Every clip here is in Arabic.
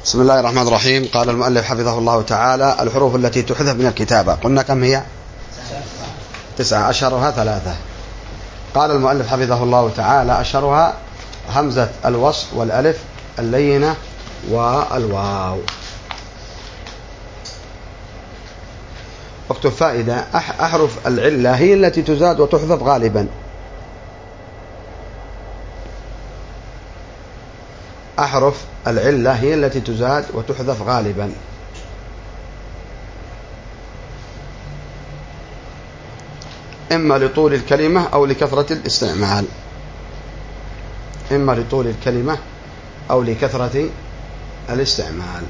بسم الله الرحمن الرحيم. قال المؤلف حفظه الله تعالى: الحروف التي تحذف من الكتابة. قلنا كم هي؟ 9، أشهرها 3. قال المؤلف حفظه الله تعالى: أشهرها همزة الوصل والألف اللينة والواو. اكتب فائدة: أحرف العلة هي التي تزاد وتحذف غالبا. أحرف العلة هي التي تزاد وتحذف غالبا. إما لطول الكلمة أو لكثرة الاستعمال. إما لطول الكلمة أو لكثرة الاستعمال.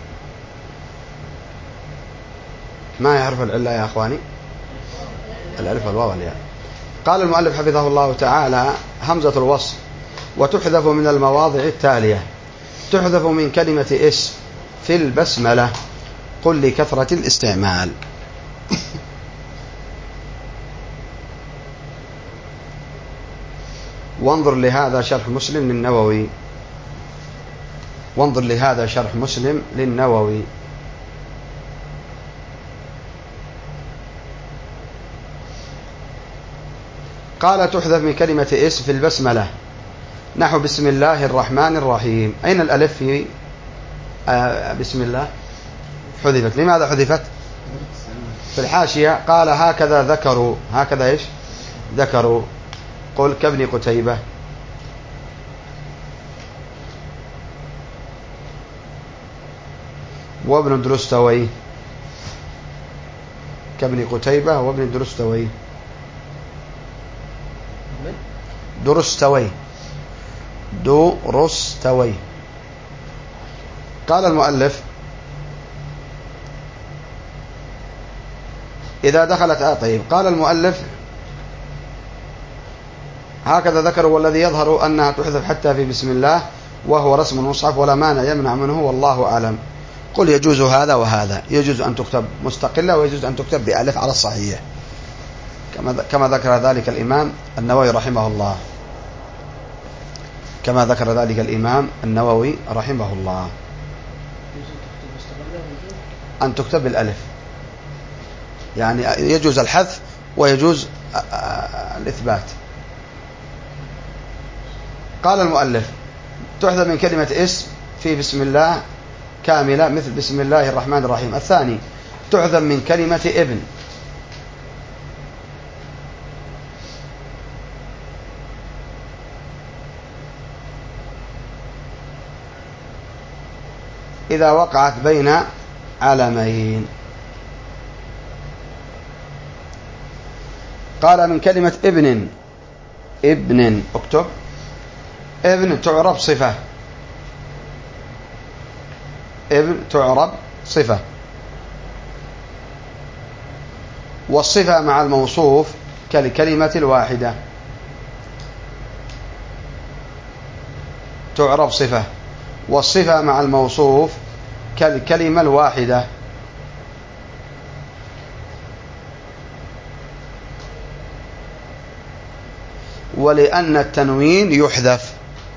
ما يعرف العلة يا أخواني؟ الألف والواو والياء. قال المؤلف حفظه الله تعالى: همزة الوصل وتحذف من المواضع التالية: تحذف من كلمة اسم في البسملة، قل لكثرة الاستعمال. وانظر لهذا شرح مسلم للنووي. وانظر لهذا شرح مسلم للنووي. قال: تحذف من كلمة اسم في البسملة نحو بسم الله الرحمن الرحيم. أين الألف في بسم الله؟ حذفت. لماذا حذفت؟ في الحاشية قال: هكذا ذكروا. هكذا إيش؟ ذكروا. قل كابن قتيبة. وابن درستوي. كابن قتيبة وابن درستوي. درستوي. درستوي. قال المؤلف: إذا دخلت طيب. قال المؤلف: هكذا ذكروا، والذي يظهر أنها تحذف حتى في بسم الله وهو رسم المصحف ولا مانع يمنع منه والله أعلم. قل: يجوز هذا وهذا. يجوز أن تكتب مستقلة ويجوز أن تكتب بألف على الصحيح، كما ذكر ذلك الإمام النووي رحمه الله. كما ذكر ذلك الإمام النووي رحمه الله. أن تكتب بالألف، يعني يجوز الحذف ويجوز الإثبات. قال المؤلف: تحذف من كلمة اسم في بسم الله كاملة مثل بسم الله الرحمن الرحيم. الثاني: تحذف من كلمة ابن. إذا وقعت بين علمين. قال: من كلمة ابن. ابن اكتب. ابن تعرب صفة. ابن تعرب صفة، والصفة مع الموصوف كالكلمة الواحدة. تعرب صفة، والصفة مع الموصوف كالكلمة الواحدة. ولأن التنوين يحذف.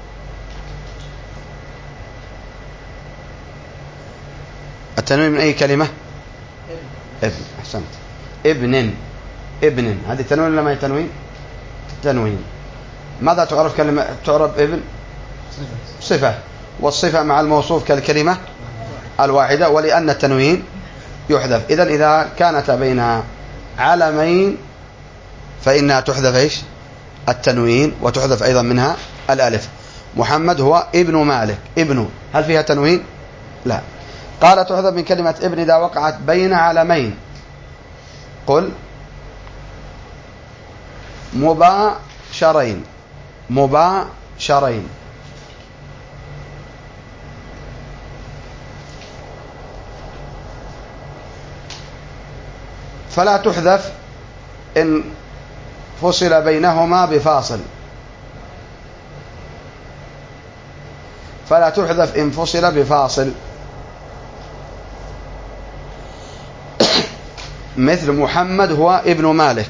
التنوين من أي كلمة؟ ابن. أحسنت. ابن. ابن هذه تنوين ولا ما هي تنوين؟ تنوين. ماذا تعرف كلمة تعرب ابن؟ صفة، والصفة مع الموصوف كالكلمة الواحدة. ولأن التنوين يحذف. إذا كانت بين علمين فإنها تحذف إيش؟ التنوين، وتحذف أيضا منها الألف. محمد هو ابن مالك. ابن هل فيها تنوين؟ لا. قال: تحذف من كلمة ابن إذا وقعت بين علمين. قل: مباشرين. مباشرين. فلا تحذف إن فصل بينهما بفاصل. فلا تحذف إن فصل بفاصل. مثل محمد هو ابن مالك.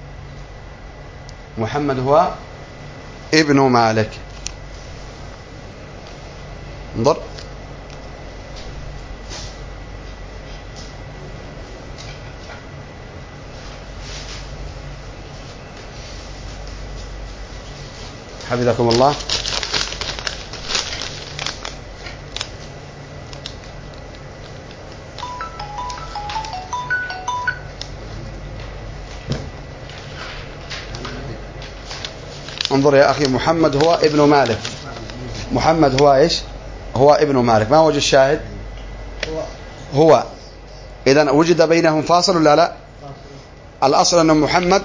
محمد هو ابن مالك. انظر: حفظكم الله. انظر يا أخي، محمد هو ابن مالك. محمد هو إيش؟ هو ابن مالك. ما وجه الشاهد؟ هو. إذن وجد بينهم فاصل ولا لا؟ الأصل أن محمد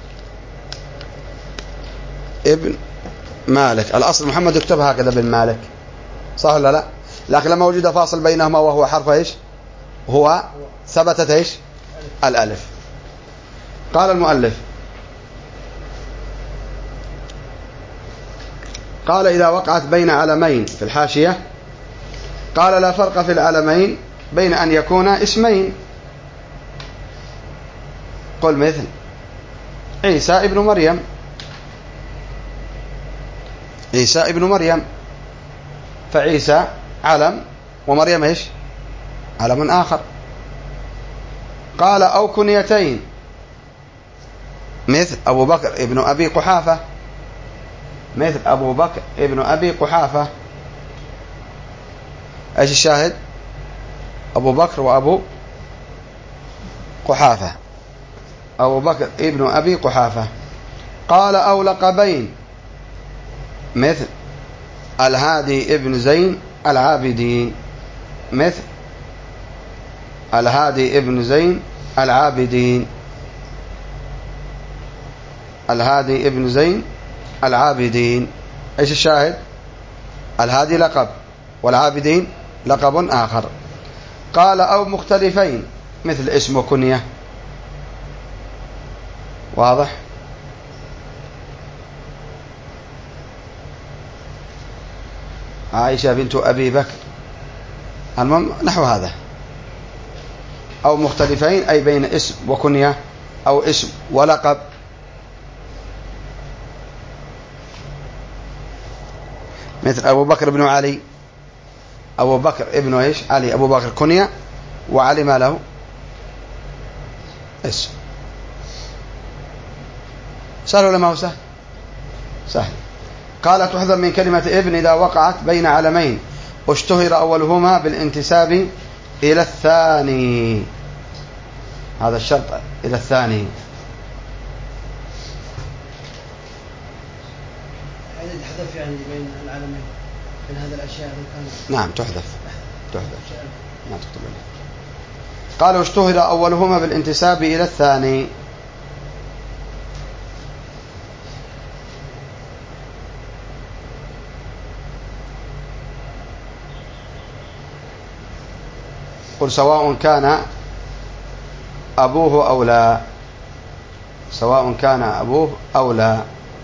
ابن مالك، الأصل محمد يكتب هكذا بن مالك، صح ولا لا؟ لكن لما وجد فاصل بينهما وهو حرف إيش؟ هو، ثبتت إيش؟ الألف. قال المؤلف: قال إذا وقعت بين علمين في الحاشية، قال لا فرق في العلمين بين أن يكونا اسمين. قل مثل عيسى ابن مريم، عيسى ابن مريم، فعيسى علم ومريم ايش؟ علم آخر. قال أو كنيتين، مثل أبو بكر ابن أبي قحافة، مثل أبو بكر ابن أبي قحافة. ايش الشاهد؟ أبو بكر وأبو قحافة، أبو بكر ابن أبي قحافة. قال أو لقبين، مثل الهادي ابن زين العابدين، مثل الهادي ابن زين العابدين، الهادي ابن زين العابدين. ايش الشاهد؟ الهادي لقب والعابدين لقب آخر. قال أو مختلفين، مثل اسم وكنية. واضح؟ عائشة بنت أبي بكر، المهم نحو هذا. أو مختلفين أي بين اسم وكنية أو اسم ولقب. مثل أبو بكر بن علي، أبو بكر ابن إيش؟ علي. أبو بكر كنية وعلي ما له؟ اسم. سهل ولا ما هو سهل؟ سهل. قال تحذف من كلمة ابن إذا وقعت بين علمين اشتهر أولهما بالانتساب إلى الثاني. هذا الشرط، إلى الثاني. هذه تحذف يعني بين العالمين، بين هذه الأشياء اللي كانت. نعم تحذف. ما تكتب لنا. قال اشتهر أولهما بالانتساب إلى الثاني. قل سواء كان أبوه أو لا، سواء كان أبوه أو لا.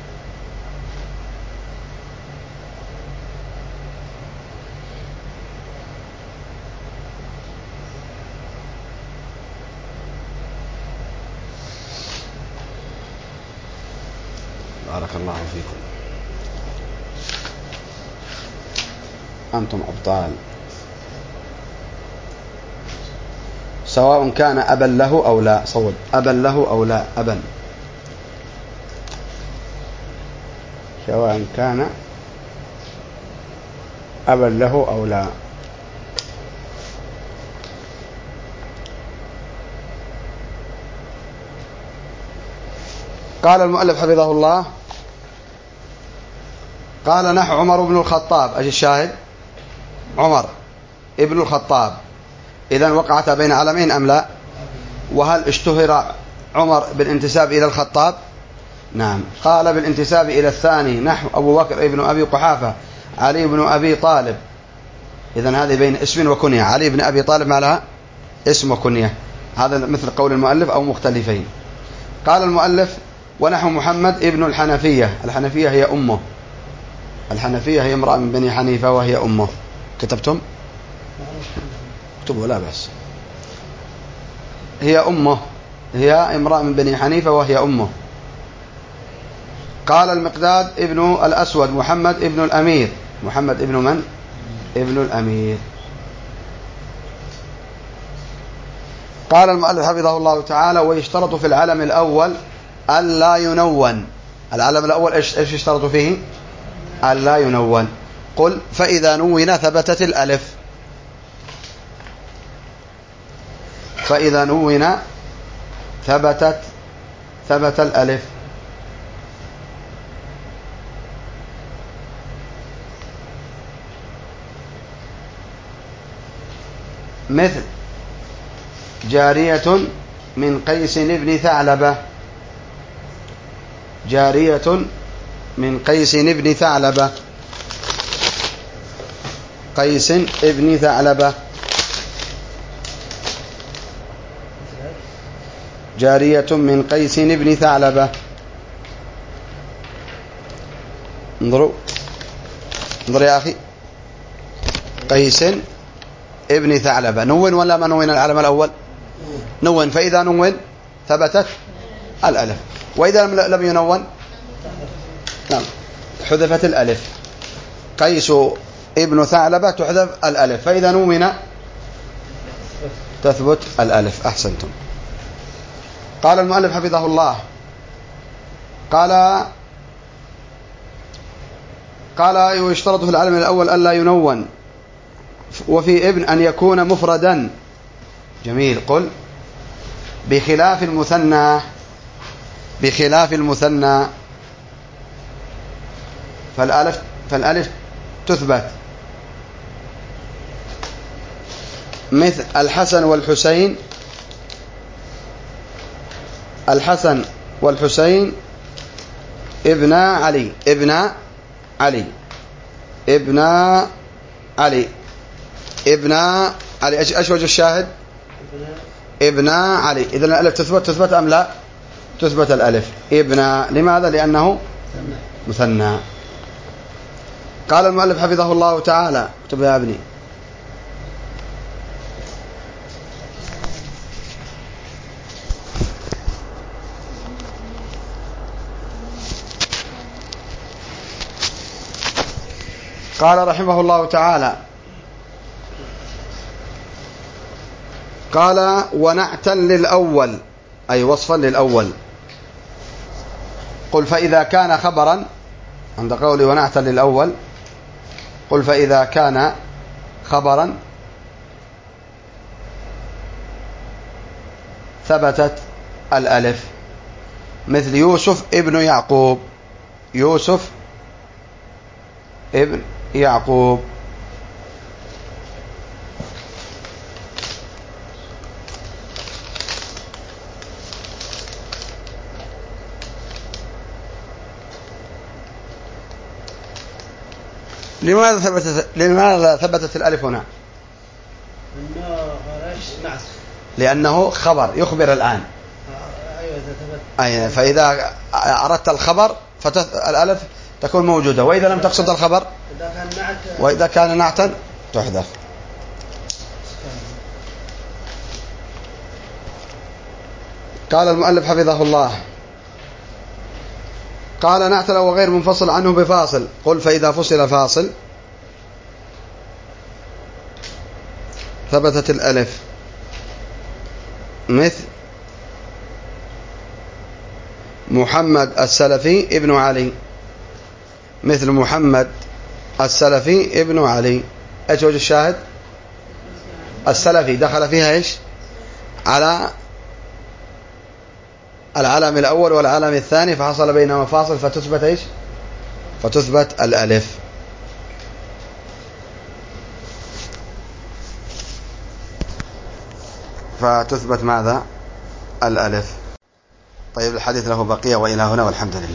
بارك الله فيكم، أنتم أبطال. سواء كان أبا له أو لا، صوت أبا له أو لا، أبا. سواء كان أبا له أو لا. قال المؤلف حفظه الله: قال نحو عمر بن الخطاب. أجل الشاهد؟ عمر ابن الخطاب. إذن وقعت بين علمين أم لا؟ وهل اشتهر عمر بالانتساب إلى الخطاب؟ نعم. قال بالانتساب إلى الثاني نحو أبو بكر ابن أبي قحافة، علي بن أبي طالب. إذن هذه بين اسم وكنية. علي بن أبي طالب ما لها؟ اسم وكنية. هذا مثل قول المؤلف أو مختلفين. قال المؤلف: ونحو محمد ابن الحنفية. الحنفية هي أمه، الحنفية هي امرأة من بني حنيفة وهي أمه. كتبتم؟ اكتبوا لا بأس. هي أمه، هي امرأة من بني حنيفة وهي أمه. قال المقداد ابن الأسود: محمد ابن الأمير. محمد ابن من؟ ابن الأمير. قال المؤلف حفظه الله تعالى: ويشترط في العلم الأول ألا ينون. العلم الأول إيش يشترط فيه؟ ألا ينون. قل فإذا نون ثبتت الألف. فإذا نون ثبت الألف. مثل جارية من قيس بن ثعلبة. جارية من قيس بن ثعلبة. قيس بن ثعلبة. جارية من قيس بن ثعلبة. انظروا انظر يا أخي، قيس ابن ثعلبة. نون ولا ما نون العلم الأول؟ نون. فإذا نون ثبتت الألف، وإذا لم ينون نعم حذفت الألف. قيس ابن ثعلبة تحذف الألف، فإذا نون تثبت الألف. أحسنتم. قال المؤلف حفظه الله، قال ويشترط في العلم الأول ألا ينون، وفي ابن أن يكون مفردا. جميل. قل بخلاف المثنى. بخلاف المثنى فالألف تثبت. مثل الحسن والحسين. الحسن والحسين ابن علي. ابن علي. ابن علي. ابن علي. ايش وجه الشاهد؟ ابن علي. إذن الألف تثبت أم لا؟ تثبت الألف. ابن. لماذا؟ لأنه مثنى. قال المؤلف حفظه الله تعالى، اكتب يا ابني. قال رحمه الله تعالى، قال ونعتا للأول، أي وصفا للأول. قل فإذا كان خبرا، عند قولي ونعتا للأول، قل فإذا كان خبرا ثبتت الألف. مثل يوسف ابن يعقوب. يوسف ابن يعقوب. لماذا ثبتت الألف هنا؟ لأنه خبر يخبر الآن. أيوة. فإذا أردت الخبر الألف تكون موجودة، وإذا لم تقصد الخبر وإذا كان نعتا تحذف. قال المؤلف حفظه الله، قال نعت لو غير منفصل عنه بفاصل. قل فإذا فصل فاصل ثبتت الألف. مثل محمد السلفي ابن علي. مثل محمد السلفي ابن علي. ايش وجه الشاهد؟ السلفي دخل فيها ايش؟ على العلم الأول والعلم الثاني، فحصل بينهما فاصل فتثبت ايش؟ فتثبت الألف. فتثبت ماذا؟ الألف. طيب الحديث له بقية، وإلى هنا والحمد لله.